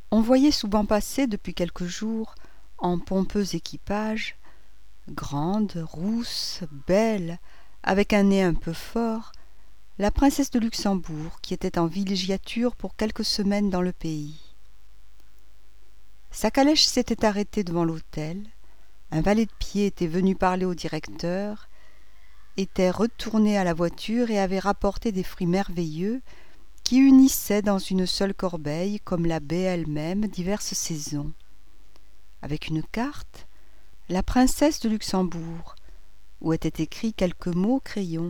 On voyait souvent passer depuis quelques jours, en pompeux équipage, grande, rousse, belle, avec un nez un peu fort, la princesse de Luxembourg, qui était en villégiature pour quelques semaines dans le pays. Sa calèche s'était arrêtée devant l'hôtel, un valet de pied était venu parler au directeur, était retourné à la voiture et avait rapporté des fruits merveilleux qui unissaient dans une seule corbeille, comme la baie elle-même, diverses saisons. Avec une carte, la princesse de Luxembourg, où étaient écrits quelques mots au crayon.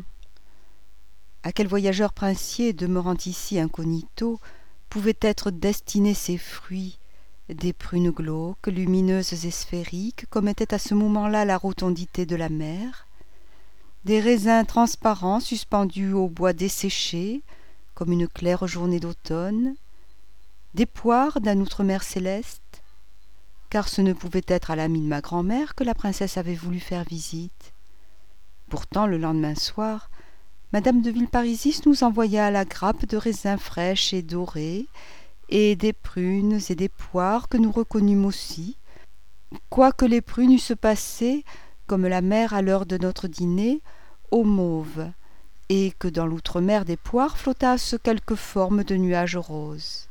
À quel voyageur princier demeurant ici incognito pouvaient être destinés ces fruits, des prunes glauques, lumineuses et sphériques, comme était à ce moment-là la rotondité de la mer, des raisins transparents suspendus au bois desséché, comme une claire journée d'automne, des poires d'un outre-mer céleste, car ce ne pouvait être à l'amie de ma grand-mère que la princesse avait voulu faire visite. Pourtant, le lendemain soir, madame de Villeparisis nous envoya à la grappe de raisins fraîches et dorés, et des prunes et des poires que nous reconnûmes aussi, quoique les prunes eussent passé, comme la mer à l'heure de notre dîner, au mauve, et que dans l'outre-mer des poires flottassent quelques formes de nuages roses.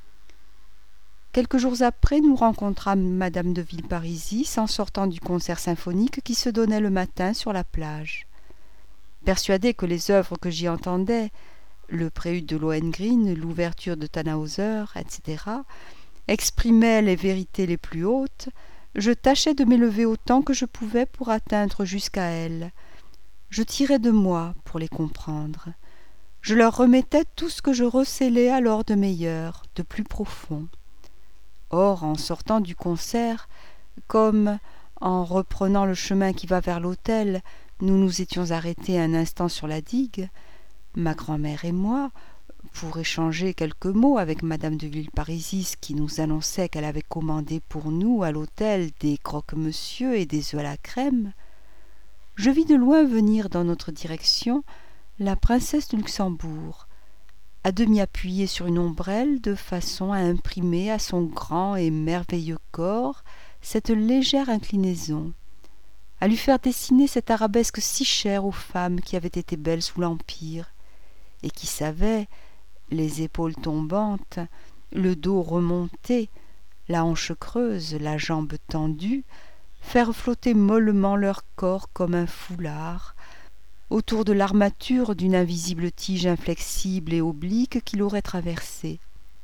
Quelques jours après, nous rencontrâmes madame de Villeparisis en sortant du concert symphonique qui se donnait le matin sur la plage. Persuadée que les œuvres que j'y entendais, le prélude de Lohengrin, l'ouverture de Tannhäuser, etc., exprimaient les vérités les plus hautes, je tâchais de m'élever autant que je pouvais pour atteindre jusqu'à elles. Je tirais de moi pour les comprendre. Je leur remettais tout ce que je recélais alors de meilleur, de plus profond. Or, en sortant du concert, comme, en reprenant le chemin qui va vers l'hôtel, nous nous étions arrêtés un instant sur la digue, ma grand-mère et moi, pour échanger quelques mots avec madame de Villeparisis qui nous annonçait qu'elle avait commandé pour nous à l'hôtel des croque-monsieur et des œufs à la crème, je vis de loin venir dans notre direction la princesse de Luxembourg, à demi appuyée sur une ombrelle de façon à imprimer à son grand et merveilleux corps cette légère inclinaison, à lui faire dessiner cette arabesque si chère aux femmes qui avaient été belles sous l'Empire, et qui savaient, les épaules tombantes, le dos remonté, la hanche creuse, la jambe tendue, faire flotter mollement leur corps comme un foulard, autour de l'armature d'une invisible tige inflexible et oblique qui l'aurait traversée.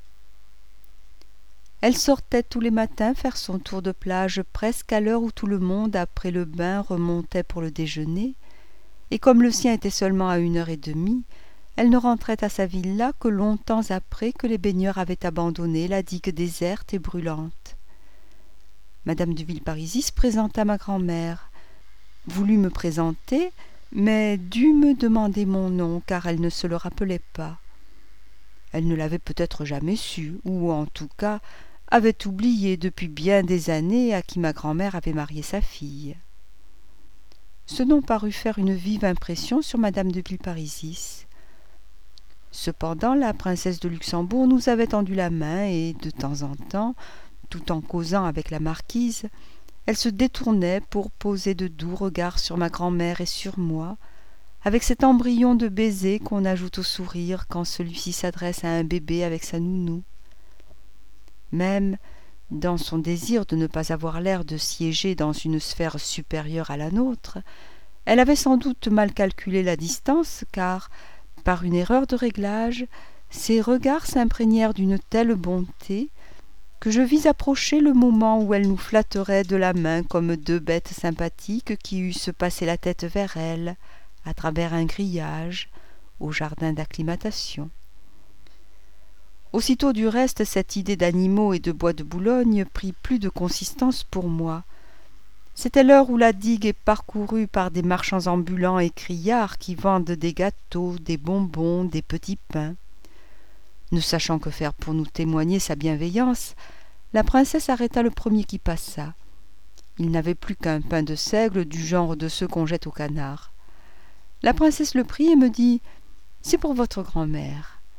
Elle sortait tous les matins faire son tour de plage presque à l'heure où tout le monde, après le bain, remontait pour le déjeuner, et comme le sien était seulement à 1h30, elle ne rentrait à sa villa que longtemps après que les baigneurs avaient abandonné la digue déserte et brûlante. Madame de Villeparisis présenta ma grand-mère, voulut me présenter, mais dut me demander mon nom, car elle ne se le rappelait pas. Elle ne l'avait peut-être jamais su, ou en tout cas avait oublié depuis bien des années à qui ma grand-mère avait marié sa fille. Ce nom parut faire une vive impression sur madame de Villeparisis. Cependant, la princesse de Luxembourg nous avait tendu la main et, de temps en temps, tout en causant avec la marquise, elle se détournait pour poser de doux regards sur ma grand-mère et sur moi, avec cet embryon de baiser qu'on ajoute au sourire quand celui-ci s'adresse à un bébé avec sa nounou. Même, dans son désir de ne pas avoir l'air de siéger dans une sphère supérieure à la nôtre, elle avait sans doute mal calculé la distance, car, par une erreur de réglage, ses regards s'imprégnèrent d'une telle bonté que je vis approcher le moment où elle nous flatterait de la main comme deux bêtes sympathiques qui eussent passé la tête vers elle, à travers un grillage, au jardin d'acclimatation. Aussitôt du reste, cette idée d'animaux et de bois de Boulogne prit plus de consistance pour moi. C'était l'heure où la digue est parcourue par des marchands ambulants et criards qui vendent des gâteaux, des bonbons, des petits pains. Ne sachant que faire pour nous témoigner sa bienveillance, la princesse arrêta le premier qui passa. Il n'avait plus qu'un pain de seigle du genre de ceux qu'on jette aux canards. La princesse le prit et me dit « C'est pour votre grand-mère ».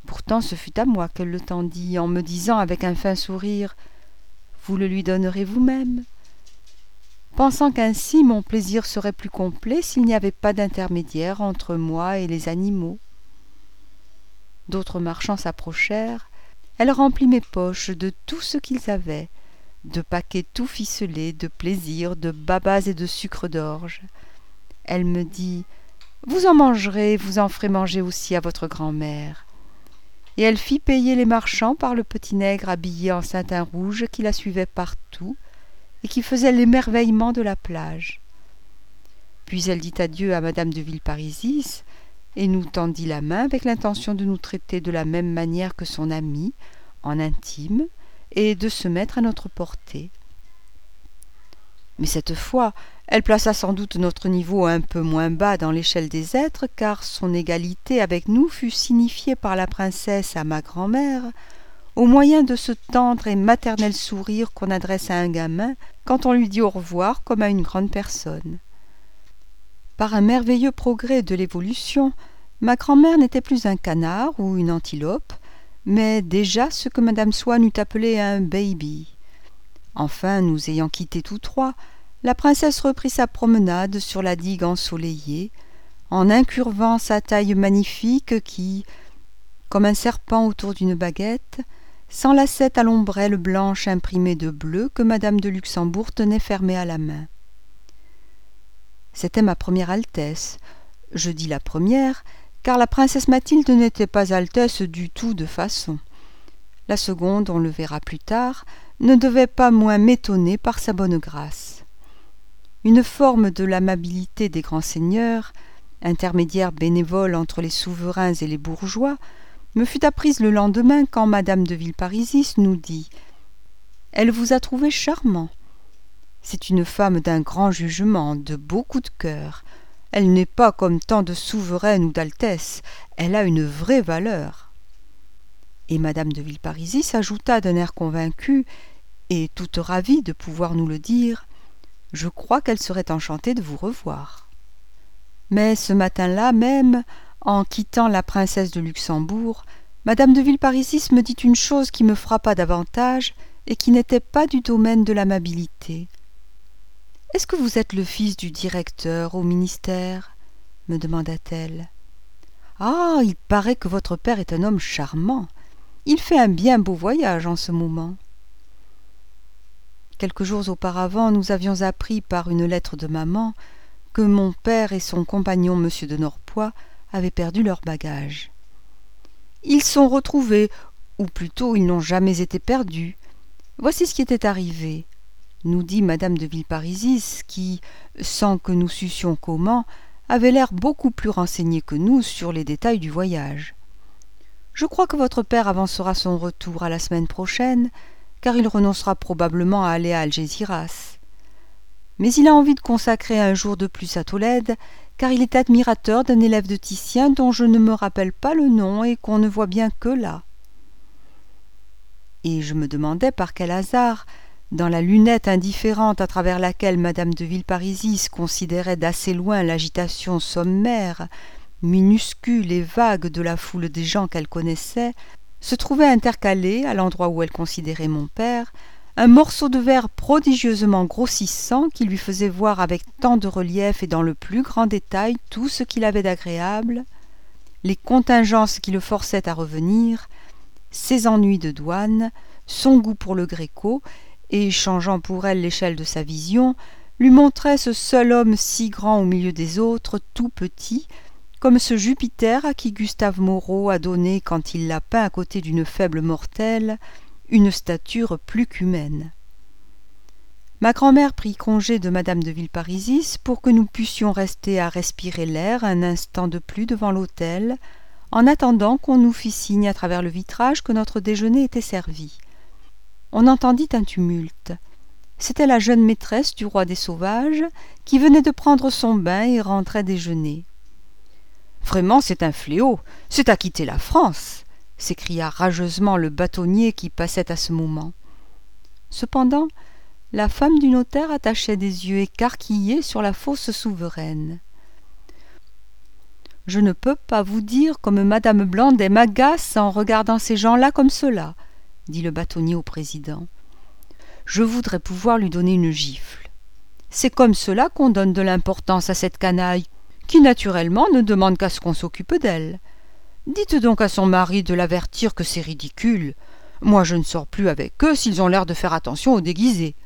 Pourtant ce fut à moi qu'elle le tendit, en me disant avec un fin sourire « Vous le lui donnerez vous-même », pensant qu'ainsi mon plaisir serait plus complet s'il n'y avait pas d'intermédiaire entre moi et les animaux. D'autres marchands s'approchèrent. Elle remplit mes poches de tout ce qu'ils avaient, de paquets tout ficelés, de plaisirs, de babas et de sucre d'orge. Elle me dit « Vous en mangerez, vous en ferez manger aussi à votre grand-mère. » Et elle fit payer les marchands par le petit nègre habillé en satin rouge qui la suivait partout et qui faisait l'émerveillement de la plage. Puis elle dit adieu à madame de Villeparisis et nous tendit la main avec l'intention de nous traiter de la même manière que son amie, en intime, et de se mettre à notre portée. Mais cette fois, elle plaça sans doute notre niveau un peu moins bas dans l'échelle des êtres, car son égalité avec nous fut signifiée par la princesse à ma grand-mère, au moyen de ce tendre et maternel sourire qu'on adresse à un gamin quand on lui dit au revoir comme à une grande personne. Par un merveilleux progrès de l'évolution, ma grand-mère n'était plus un canard ou une antilope, mais déjà ce que madame Swann eût appelé un baby. Enfin, nous ayant quittés tous trois, la princesse reprit sa promenade sur la digue ensoleillée, en incurvant sa taille magnifique qui, comme un serpent autour d'une baguette, s'enlaçait à l'ombrelle blanche imprimée de bleu que madame de Luxembourg tenait fermée à la main. C'était ma première altesse. Je dis la première, car la princesse Mathilde n'était pas altesse du tout de façon. La seconde, on le verra plus tard, ne devait pas moins m'étonner par sa bonne grâce. Une forme de l'amabilité des grands seigneurs, intermédiaire bénévole entre les souverains et les bourgeois, me fut apprise le lendemain quand madame de Villeparisis nous dit « Elle vous a trouvé charmant. C'est une femme d'un grand jugement, de beaucoup de cœur. Elle n'est pas comme tant de souveraines ou d'altesses, elle a une vraie valeur. » Et madame de Villeparisis ajouta d'un air convaincu, et toute ravie de pouvoir nous le dire, « Je crois qu'elle serait enchantée de vous revoir. » Mais ce matin-là même, en quittant la princesse de Luxembourg, madame de Villeparisis me dit une chose qui me frappa davantage et qui n'était pas du domaine de l'amabilité. « Est-ce que vous êtes le fils du directeur au ministère ?» me demanda-t-elle. « Ah, il paraît que votre père est un homme charmant. Il fait un bien beau voyage en ce moment. » Quelques jours auparavant, nous avions appris par une lettre de maman que mon père et son compagnon M. de Norpois avaient perdu leurs bagages. « Ils sont retrouvés, ou plutôt ils n'ont jamais été perdus. Voici ce qui était arrivé, » nous dit madame de Villeparisis, qui, sans que nous sussions comment, avait l'air beaucoup plus renseignée que nous sur les détails du voyage. « Je crois que votre père avancera son retour à la semaine prochaine, car il renoncera probablement à aller à Algésiras. Mais il a envie de consacrer un jour de plus à Tolède, car il est admirateur d'un élève de Titien dont je ne me rappelle pas le nom et qu'on ne voit bien que là. » Et je me demandais par quel hasard, dans la lunette indifférente à travers laquelle madame de Villeparisis considérait d'assez loin l'agitation sommaire, minuscule et vague de la foule des gens qu'elle connaissait, se trouvait intercalé, à l'endroit où elle considérait mon père, un morceau de verre prodigieusement grossissant qui lui faisait voir avec tant de relief et dans le plus grand détail tout ce qu'il avait d'agréable, les contingences qui le forçaient à revenir, ses ennuis de douane, son goût pour le Gréco, et, changeant pour elle l'échelle de sa vision, lui montrait ce seul homme si grand au milieu des autres, tout petit, comme ce Jupiter à qui Gustave Moreau a donné, quand il l'a peint à côté d'une faible mortelle, une stature plus qu'humaine. Ma grand-mère prit congé de madame de Villeparisis pour que nous pussions rester à respirer l'air un instant de plus devant l'hôtel, en attendant qu'on nous fît signe à travers le vitrage que notre déjeuner était servi. On entendit un tumulte. C'était la jeune maîtresse du roi des sauvages qui venait de prendre son bain et rentrait déjeuner. « Vraiment, c'est un fléau, c'est à quitter la France !» s'écria rageusement le bâtonnier qui passait à ce moment. Cependant, la femme du notaire attachait des yeux écarquillés sur la fausse souveraine. Je ne peux pas vous dire comme madame Blandet m'agace en regardant ces gens-là comme cela, dit le bâtonnier au président. Je voudrais pouvoir lui donner une gifle. C'est comme cela qu'on donne de l'importance à cette canaille, qui naturellement ne demande qu'à ce qu'on s'occupe d'elle. Dites donc à son mari de l'avertir que c'est ridicule. Moi je ne sors plus avec eux s'ils ont l'air de faire attention aux déguisés.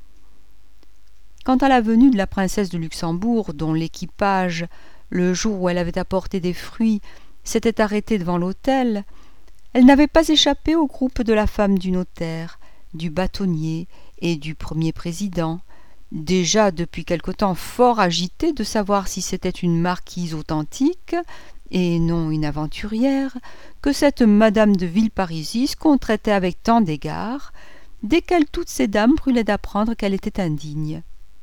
Quant à la venue de la princesse de Luxembourg, dont l'équipage, le jour où elle avait apporté des fruits, s'était arrêté devant l'hôtel, elle n'avait pas échappé au groupe de la femme du notaire, du bâtonnier et du premier président, déjà depuis quelque temps fort agité de savoir si c'était une marquise authentique et non une aventurière que cette madame de Villeparisis qu'on traitait avec tant d'égards, desquels toutes ces dames brûlaient d'apprendre qu'elle était indigne.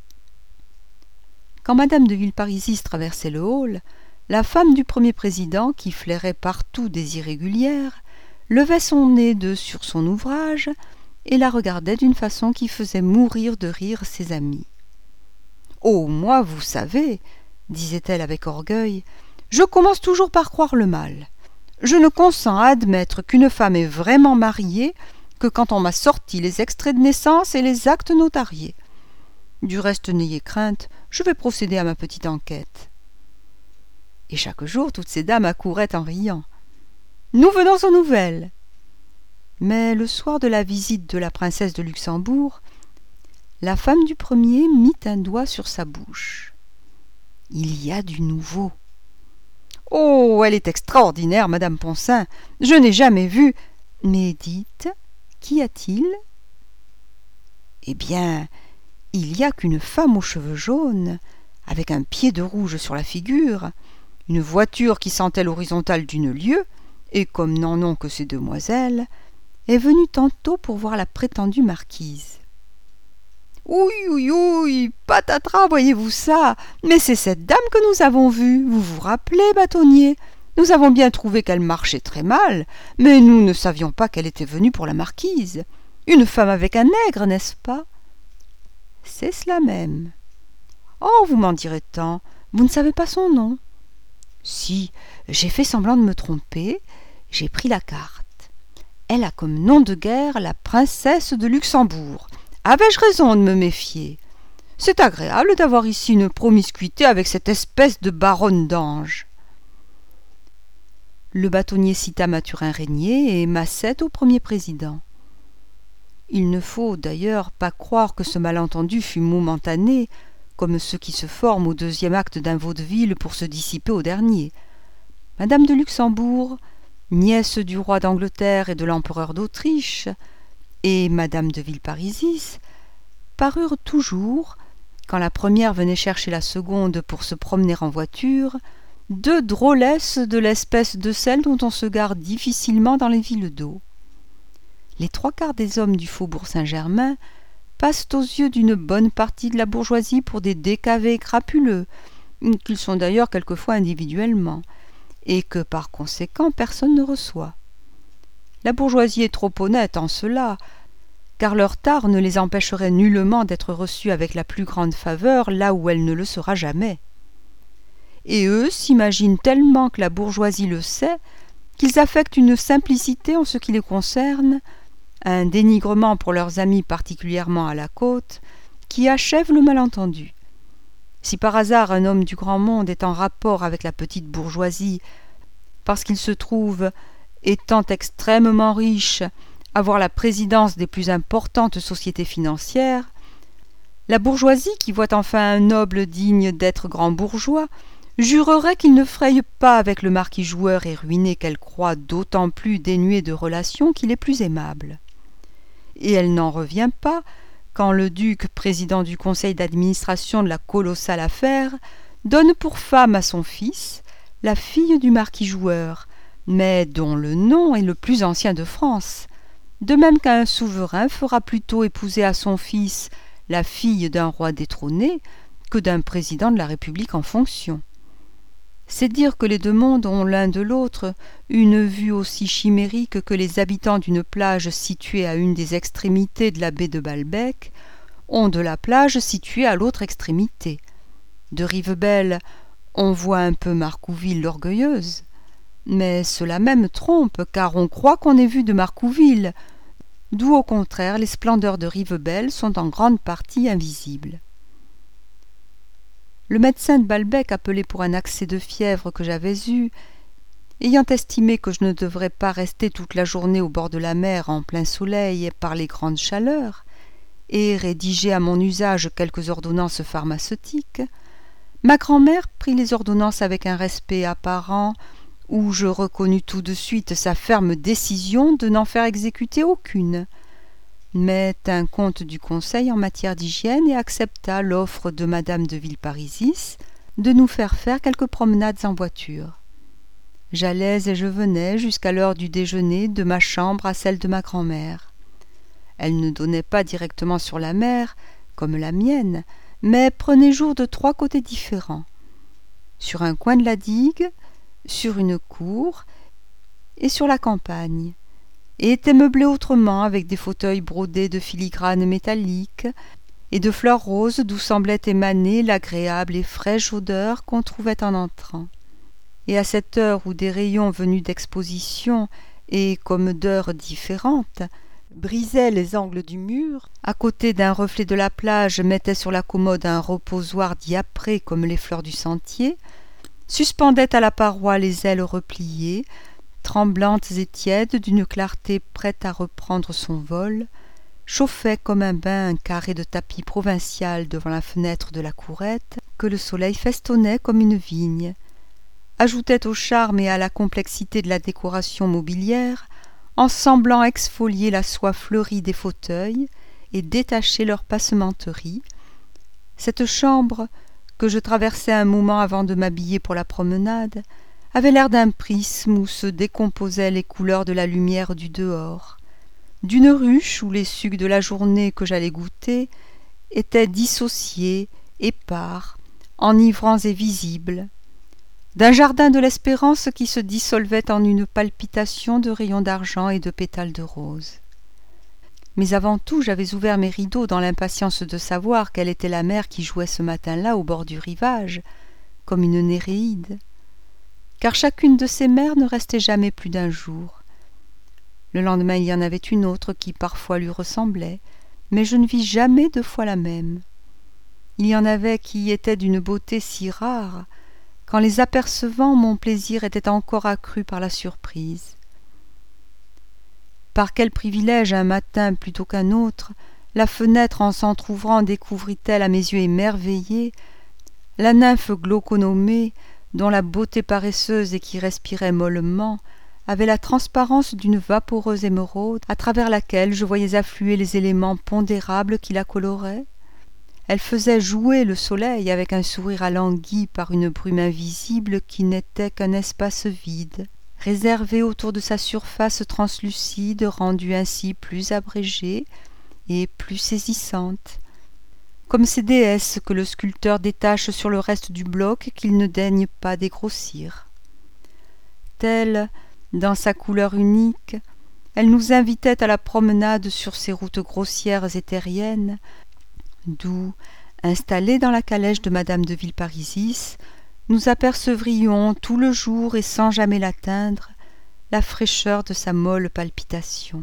Quand madame de Villeparisis traversait le hall, la femme du premier président, qui flairait partout des irrégulières, levait son nez sur son ouvrage et la regardait d'une façon qui faisait mourir de rire ses amis. « Oh, moi, vous savez, disait-elle avec orgueil, je commence toujours par croire le mal. Je ne consens à admettre qu'une femme est vraiment mariée que quand on m'a sorti les extraits de naissance et les actes notariés. Du reste, n'ayez crainte, je vais procéder à ma petite enquête. » Et chaque jour, toutes ces dames accouraient en riant. « Nous venons aux nouvelles. » Mais le soir de la visite de la princesse de Luxembourg, la femme du premier mit un doigt sur sa bouche. « Il y a du nouveau. »« Oh, elle est extraordinaire, madame Poncin. Je n'ai jamais vu. » »« Mais dites, qu'y a-t-il ?»« Eh bien, il y a qu'une femme aux cheveux jaunes, avec un pied de rouge sur la figure, une voiture qui sentait l'horizontale d'une lieue, et comme n'en ont que ces demoiselles, est venue tantôt pour voir la prétendue marquise. « Oui, oui, oui, patatras, voyez-vous ça? Mais c'est cette dame que nous avons vue, vous vous rappelez, bâtonnier? Nous avons bien trouvé qu'elle marchait très mal, mais nous ne savions pas qu'elle était venue pour la marquise. Une femme avec un nègre, n'est-ce pas? » »« C'est cela même. »« Oh, vous m'en direz tant, vous ne savez pas son nom. » »« Si, j'ai fait semblant de me tromper, j'ai pris la carte. Elle a comme nom de guerre la princesse de Luxembourg. Avais-je raison de me méfier? C'est agréable d'avoir ici une promiscuité avec cette espèce de baronne d'Ange. » Le bâtonnier cita Mathurin-Régnier et Masset au premier président. Il ne faut d'ailleurs pas croire que ce malentendu fût momentané, comme ceux qui se forment au deuxième acte d'un vaudeville pour se dissiper au dernier. Madame de Luxembourg, nièce du roi d'Angleterre et de l'empereur d'Autriche, et madame de Villeparisis parurent toujours, quand la première venait chercher la seconde pour se promener en voiture, deux drôlesses de l'espèce de celles dont on se gare difficilement dans les villes d'eau. Les trois quarts des hommes du faubourg Saint-Germain passent aux yeux d'une bonne partie de la bourgeoisie pour des décavés crapuleux, qu'ils sont d'ailleurs quelquefois individuellement, et que par conséquent personne ne reçoit. La bourgeoisie est trop honnête en cela, car leur tare ne les empêcherait nullement d'être reçus avec la plus grande faveur là où elle ne le sera jamais. Et eux s'imaginent tellement que la bourgeoisie le sait, qu'ils affectent une simplicité en ce qui les concerne, un dénigrement pour leurs amis particulièrement à la côte, qui achève le malentendu. Si par hasard un homme du grand monde est en rapport avec la petite bourgeoisie, parce qu'il se trouve, étant extrêmement riche, avoir la présidence des plus importantes sociétés financières, la bourgeoisie, qui voit enfin un noble digne d'être grand bourgeois, jurerait qu'il ne fraye pas avec le marquis joueur et ruiné qu'elle croit d'autant plus dénué de relations qu'il est plus aimable. Et elle n'en revient pas quand le duc, président du conseil d'administration de la colossale affaire, donne pour femme à son fils la fille du marquis joueur, mais dont le nom est le plus ancien de France, de même qu'un souverain fera plutôt épouser à son fils la fille d'un roi détrôné que d'un président de la République en fonction. C'est dire que les deux mondes ont l'un de l'autre une vue aussi chimérique que les habitants d'une plage située à une des extrémités de la baie de Balbec ont de la plage située à l'autre extrémité. De Rivebelle, On voit un peu Marcouville l'orgueilleuse, mais cela même trompe, car on croit qu'on est vu de Marcouville, d'où au contraire les splendeurs de Rivebelle sont en grande partie invisibles. Le médecin de Balbec, appelé pour un accès de fièvre que j'avais eu, ayant estimé que je ne devrais pas rester toute la journée au bord de la mer en plein soleil par les grandes chaleurs, et rédigé à mon usage quelques ordonnances pharmaceutiques, ma grand-mère prit les ordonnances avec un respect apparent, où je reconnus tout de suite sa ferme décision de n'en faire exécuter aucune, mais tint compte du conseil en matière d'hygiène et accepta l'offre de madame de Villeparisis de nous faire quelques promenades en voiture. J'allais et je venais jusqu'à l'heure du déjeuner de ma chambre à celle de ma grand-mère. Elle ne donnait pas directement sur la mer, comme la mienne, mais prenait jour de 3 côtés différents. Sur un coin de la digue, sur une cour et sur la campagne, et était meublée autrement avec des fauteuils brodés de filigranes métalliques et de fleurs roses d'où semblait émaner l'agréable et fraîche odeur qu'on trouvait en entrant. Et à cette heure où des rayons venus d'exposition et comme d'heures différentes brisaient les angles du mur, à côté d'un reflet de la plage mettaient sur la commode un reposoir diapré comme les fleurs du sentier, suspendaient à la paroi les ailes repliées, tremblantes et tièdes d'une clarté prête à reprendre son vol, chauffait comme un bain un carré de tapis provincial devant la fenêtre de la courette que le soleil festonnait comme une vigne, ajoutait au charme et à la complexité de la décoration mobilière en semblant exfolier la soie fleurie des fauteuils et détacher leur passementerie. Cette chambre, que je traversais un moment avant de m'habiller pour la promenade, avait l'air d'un prisme où se décomposaient les couleurs de la lumière du dehors, d'une ruche où les sucs de la journée que j'allais goûter étaient dissociés, épars, enivrants et visibles, d'un jardin de l'espérance qui se dissolvait en une palpitation de rayons d'argent et de pétales de rose. Mais avant tout, j'avais ouvert mes rideaux dans l'impatience de savoir quelle était la mer qui jouait ce matin-là au bord du rivage, comme une Néréide, car chacune de ces mers ne restait jamais plus d'un jour. Le lendemain, il y en avait une autre qui parfois lui ressemblait, mais je ne vis jamais 2 fois la même. Il y en avait qui étaient d'une beauté si rare qu'en les apercevant, mon plaisir était encore accru par la surprise. Par quel privilège un matin plutôt qu'un autre, la fenêtre en s'entr'ouvrant découvrit-elle à mes yeux émerveillés la nymphe glauconomée dont la beauté paresseuse et qui respirait mollement avait la transparence d'une vaporeuse émeraude à travers laquelle je voyais affluer les éléments pondérables qui la coloraient. Elle faisait jouer le soleil avec un sourire alangui par une brume invisible qui n'était qu'un espace vide, réservé autour de sa surface translucide, rendue ainsi plus abrégée et plus saisissante, comme ces déesses que le sculpteur détache sur le reste du bloc qu'il ne daigne pas dégrossir. Telle, dans sa couleur unique, elle nous invitait à la promenade sur ces routes grossières et terriennes, d'où, installés dans la calèche de madame de Villeparisis, nous apercevrions tout le jour et sans jamais l'atteindre la fraîcheur de sa molle palpitation.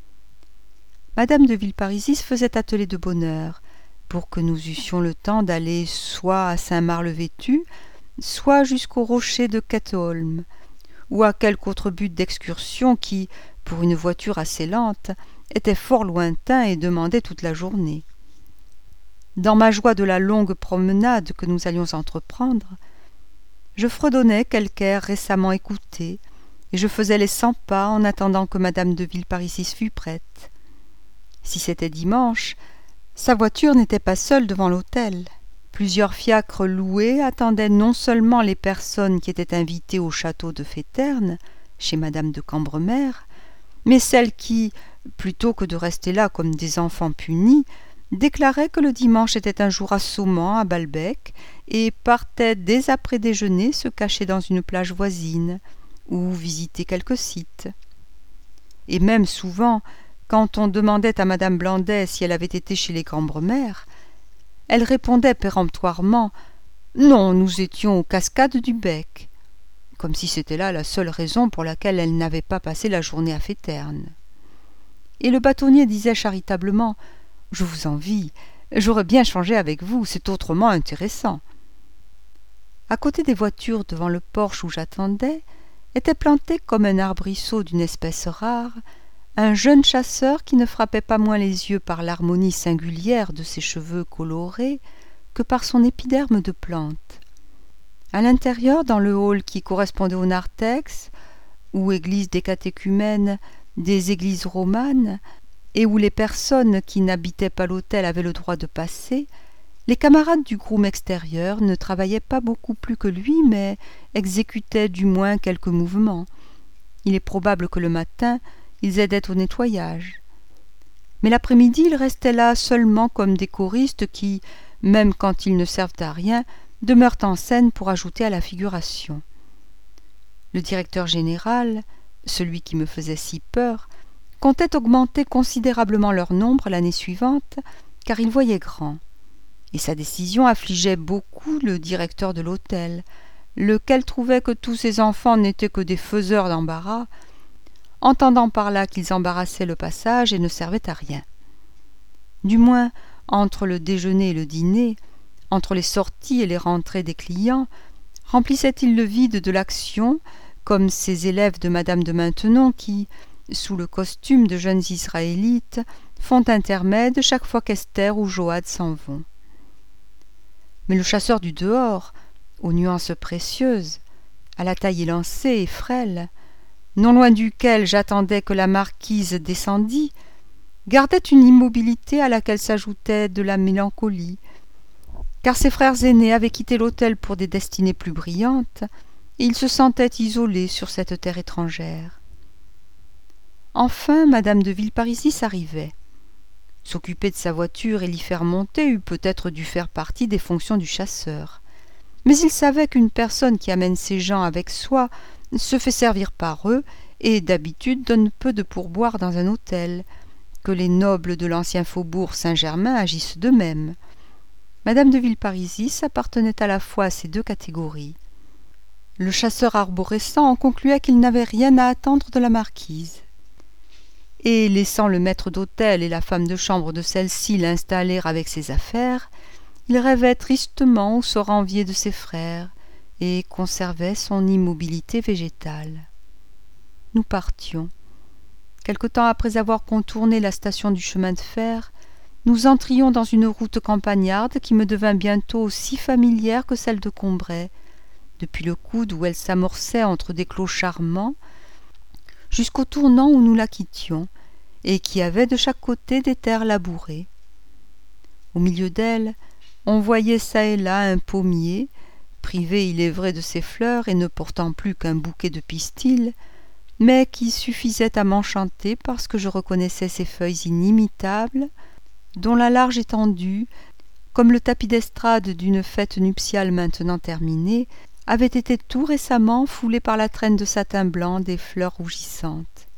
Madame de Villeparisis faisait atteler de bonne heure, pour que nous eussions le temps d'aller soit à Saint-Marc-le-Vêtu, soit jusqu'au rocher de Ketholm, ou à quelque autre but d'excursion qui, pour une voiture assez lente, était fort lointain et demandait toute la journée. Dans ma joie de la longue promenade que nous allions entreprendre, je fredonnais quelque air récemment écouté, et je faisais les 100 pas en attendant que madame de Villeparisis fût prête. Si c'était dimanche, sa voiture n'était pas seule devant l'hôtel. Plusieurs fiacres loués attendaient non seulement les personnes qui étaient invitées au château de Féterne, chez madame de Cambremer, mais celles qui, plutôt que de rester là comme des enfants punis, déclaraient que le dimanche était un jour assommant à Balbec et partaient dès après déjeuner se cacher dans une plage voisine ou visiter quelques sites. Et même souvent, quand on demandait à madame Blandet si elle avait été chez les Cambremer, elle répondait péremptoirement Non, nous étions aux cascades du Bec, comme si c'était là la seule raison pour laquelle elle n'avait pas passé la journée à Féterne. Et le bâtonnier disait charitablement « Je vous envie, j'aurais bien changé avec vous, c'est autrement intéressant. » À côté des voitures devant le porche où j'attendais, était planté comme un arbrisseau d'une espèce rare, un jeune chasseur qui ne frappait pas moins les yeux par l'harmonie singulière de ses cheveux colorés que par son épiderme de plante. À l'intérieur, dans le hall qui correspondait au narthex, ou église des catéchumènes, des églises romanes, et où les personnes qui n'habitaient pas l'hôtel avaient le droit de passer, les camarades du groom extérieur ne travaillaient pas beaucoup plus que lui, mais exécutaient du moins quelques mouvements. Il est probable que le matin, ils aidaient au nettoyage. Mais l'après-midi, ils restaient là seulement comme des choristes qui, même quand ils ne servent à rien, demeurent en scène pour ajouter à la figuration. Le directeur général, celui qui me faisait si peur, comptait augmenter considérablement leur nombre l'année suivante, car il voyait grand. Et sa décision affligeait beaucoup le directeur de l'hôtel, lequel trouvait que tous ses enfants n'étaient que des faiseurs d'embarras, entendant par là qu'ils embarrassaient le passage et ne servaient à rien. Du moins, entre le déjeuner et le dîner, entre les sorties et les rentrées des clients, remplissait-il le vide de l'action, comme ces élèves de Madame de Maintenon qui, sous le costume de jeunes Israélites, font intermède chaque fois qu'Esther ou Joad s'en vont. Mais le chasseur du dehors, aux nuances précieuses, à la taille élancée et frêle, non loin duquel j'attendais que la marquise descendît, gardait une immobilité à laquelle s'ajoutait de la mélancolie, car ses frères aînés avaient quitté l'hôtel pour des destinées plus brillantes, et il se sentait isolé sur cette terre étrangère. Enfin, Madame de Villeparisis arrivait. S'occuper de sa voiture et l'y faire monter eût peut-être dû faire partie des fonctions du chasseur. Mais il savait qu'une personne qui amène ses gens avec soi se fait servir par eux et d'habitude donne peu de pourboire dans un hôtel, que les nobles de l'ancien faubourg Saint-Germain agissent de même. Madame de Villeparisis appartenait à la fois à ces deux catégories. Le chasseur arborescent en concluait qu'il n'avait rien à attendre de la marquise. Et, laissant le maître d'hôtel et la femme de chambre de celle-ci l'installer avec ses affaires, il rêvait tristement au sort envié de ses frères et conservait son immobilité végétale. Nous partions. Quelque temps après avoir contourné la station du chemin de fer, nous entrions dans une route campagnarde qui me devint bientôt aussi familière que celle de Combray, depuis le coude où elle s'amorçait entre des clos charmants, jusqu'au tournant où nous la quittions, et qui avait de chaque côté des terres labourées. Au milieu d'elle, on voyait çà et là un pommier, privé il est vrai de ses fleurs et ne portant plus qu'un bouquet de pistils, mais qui suffisait à m'enchanter parce que je reconnaissais ses feuilles inimitables, dont la large étendue, comme le tapis d'estrade d'une fête nuptiale maintenant terminée, avait été tout récemment foulée par la traîne de satin blanc des fleurs rougissantes.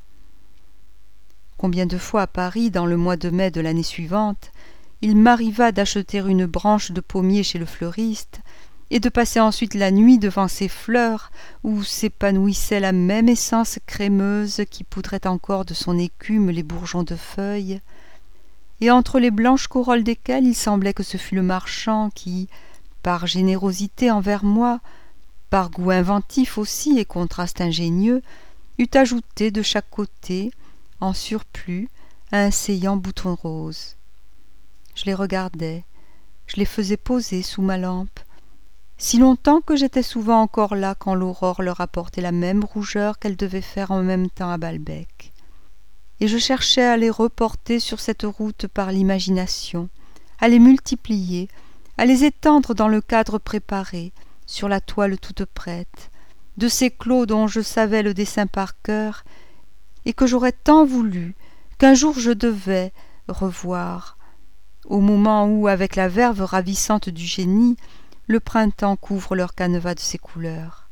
Combien de fois à Paris, dans le mois de mai de l'année suivante, il m'arriva d'acheter une branche de pommier chez le fleuriste et de passer ensuite la nuit devant ces fleurs où s'épanouissait la même essence crémeuse qui poudrait encore de son écume les bourgeons de feuilles, et entre les blanches corolles desquelles il semblait que ce fût le marchand qui, par générosité envers moi, par goût inventif aussi et contraste ingénieux, eût ajouté de chaque côté, en surplus, un saillant bouton rose. Je les regardais, je les faisais poser sous ma lampe, si longtemps que j'étais souvent encore là quand l'aurore leur apportait la même rougeur qu'elle devait faire en même temps à Balbec. Et je cherchais à les reporter sur cette route par l'imagination, à les multiplier, à les étendre dans le cadre préparé, sur la toile toute prête, de ces clos dont je savais le dessin par cœur, et que j'aurais tant voulu qu'un jour je devais revoir, au moment où, avec la verve ravissante du génie, le printemps couvre leur canevas de ses couleurs.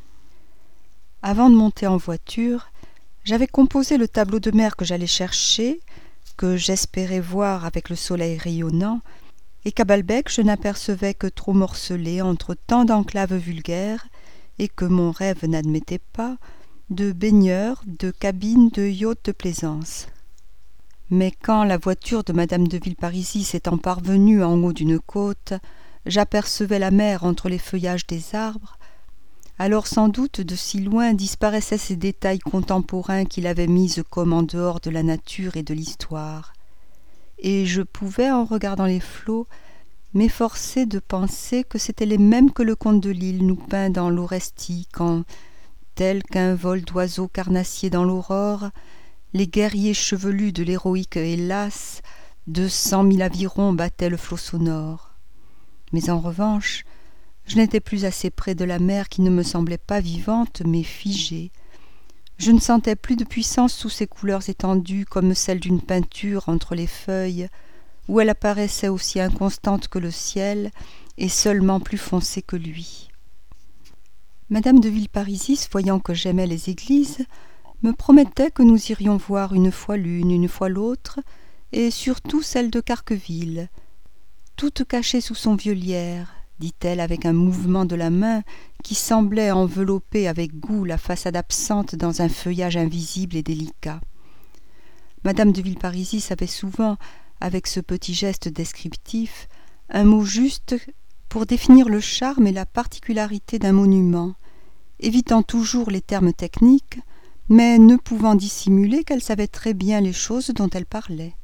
Avant de monter en voiture, j'avais composé le tableau de mer que j'allais chercher, que j'espérais voir avec le soleil rayonnant, et qu'à Balbec je n'apercevais que trop morcelé entre tant d'enclaves vulgaires, et que mon rêve n'admettait pas, de baigneurs, de cabines de yachts de plaisance. Mais quand la voiture de madame de Villeparisis étant parvenue en haut d'une côte, j'apercevais la mer entre les feuillages des arbres, alors sans doute de si loin disparaissaient ces détails contemporains qu'il avait mis comme en dehors de la nature et de l'histoire, et je pouvais, en regardant les flots, m'efforcer de penser que c'étaient les mêmes que le comte de Lille nous peint dans l'Orestie, quand, tel qu'un vol d'oiseaux carnassiers dans l'aurore, les guerriers chevelus de l'héroïque Hellas, de 100 000 avirons battaient le flot sonore. Mais en revanche, je n'étais plus assez près de la mer qui ne me semblait pas vivante, mais figée. Je ne sentais plus de puissance sous ses couleurs étendues comme celle d'une peinture entre les feuilles, où elle apparaissait aussi inconstante que le ciel et seulement plus foncée que lui. Madame de Villeparisis, voyant que j'aimais les églises, me promettait que nous irions voir une fois l'une, une fois l'autre, et surtout celle de Carqueville, toute cachée sous son vieux lierre, dit-elle avec un mouvement de la main qui semblait envelopper avec goût la façade absente dans un feuillage invisible et délicat. Madame de Villeparisis avait souvent, avec ce petit geste descriptif, un mot juste pour définir le charme et la particularité d'un monument, évitant toujours les termes techniques, mais ne pouvant dissimuler qu'elle savait très bien les choses dont elle parlait.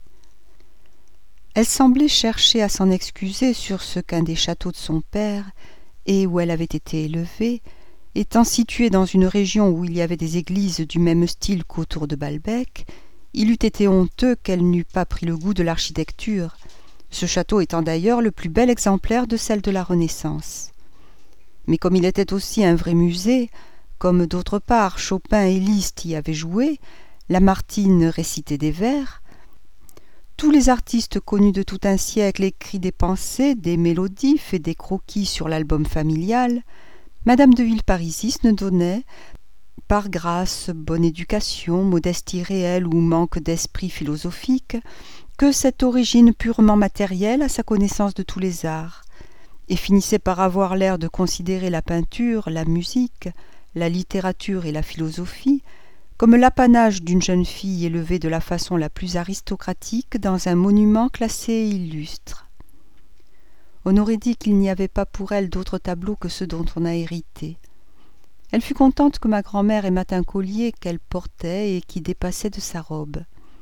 Elle semblait chercher à s'en excuser sur ce qu'un des châteaux de son père, et où elle avait été élevée, étant situé dans une région où il y avait des églises du même style qu'autour de Balbec, il eût été honteux qu'elle n'eût pas pris le goût de l'architecture, ce château étant d'ailleurs le plus bel exemplaire de celle de la Renaissance. Mais comme il était aussi un vrai musée, comme d'autre part Chopin et Liszt y avaient joué, Lamartine récitait des vers, tous les artistes connus de tout un siècle écrits des pensées, des mélodies, fait des croquis sur l'album familial, madame de Villeparisis ne donnait, par grâce, bonne éducation, modestie réelle ou manque d'esprit philosophique, que cette origine purement matérielle à sa connaissance de tous les arts, et finissait par avoir l'air de considérer la peinture, la musique, la littérature et la philosophie comme l'apanage d'une jeune fille élevée de la façon la plus aristocratique dans un monument classé et illustre. On aurait dit qu'il n'y avait pas pour elle d'autres tableaux que ceux dont on a hérité. Elle fut contente que ma grand-mère aimât un collier qu'elle portait et qui dépassait de sa robe.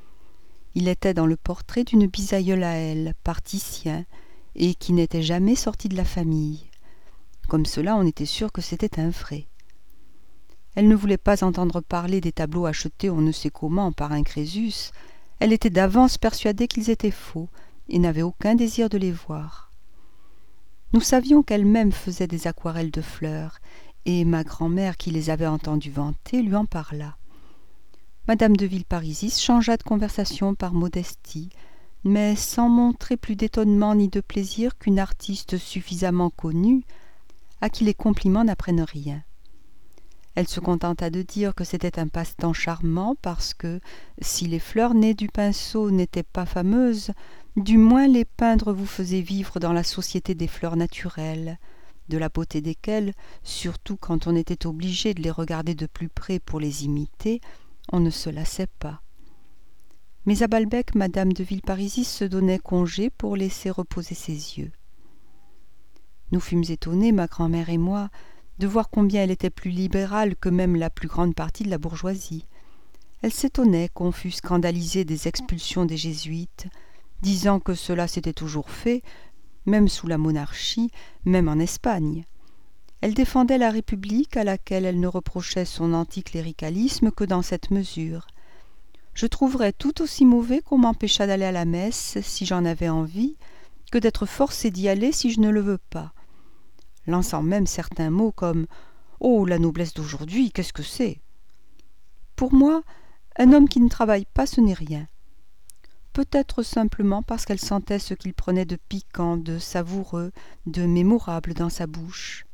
Il était dans le portrait d'une bisaïeule à elle, Particien, et qui n'était jamais sortie de la famille. Comme cela, on était sûr que c'était un vrai. Elle ne voulait pas entendre parler des tableaux achetés on ne sait comment par un Crésus. Elle était d'avance persuadée qu'ils étaient faux, et n'avait aucun désir de les voir. Nous savions qu'elle-même faisait des aquarelles de fleurs, et ma grand-mère, qui les avait entendues vanter, lui en parla. Madame de Villeparisis changea de conversation par modestie, mais sans montrer plus d'étonnement ni de plaisir qu'une artiste suffisamment connue, à qui les compliments n'apprennent rien. Elle se contenta de dire que c'était un passe-temps charmant parce que, si les fleurs nées du pinceau n'étaient pas fameuses, du moins les peindre vous faisaient vivre dans la société des fleurs naturelles, de la beauté desquelles, surtout quand on était obligé de les regarder de plus près pour les imiter, on ne se lassait pas. Mais à Balbec, madame de Villeparisis se donnait congé pour laisser reposer ses yeux. Nous fûmes étonnés, ma grand-mère et moi, de voir combien elle était plus libérale que même la plus grande partie de la bourgeoisie. Elle s'étonnait qu'on fût scandalisé des expulsions des jésuites, disant que cela s'était toujours fait, même sous la monarchie, même en Espagne. Elle défendait la République à laquelle elle ne reprochait son anticléricalisme que dans cette mesure. Je trouverais tout aussi mauvais qu'on m'empêchât d'aller à la messe si j'en avais envie, que d'être forcée d'y aller si je ne le veux pas, lançant même certains mots comme « Oh, la noblesse d'aujourd'hui, qu'est-ce que c'est ?» Pour moi, un homme qui ne travaille pas, ce n'est rien. Peut-être simplement parce qu'elle sentait ce qu'il prenait de piquant, de savoureux, de mémorable dans sa bouche.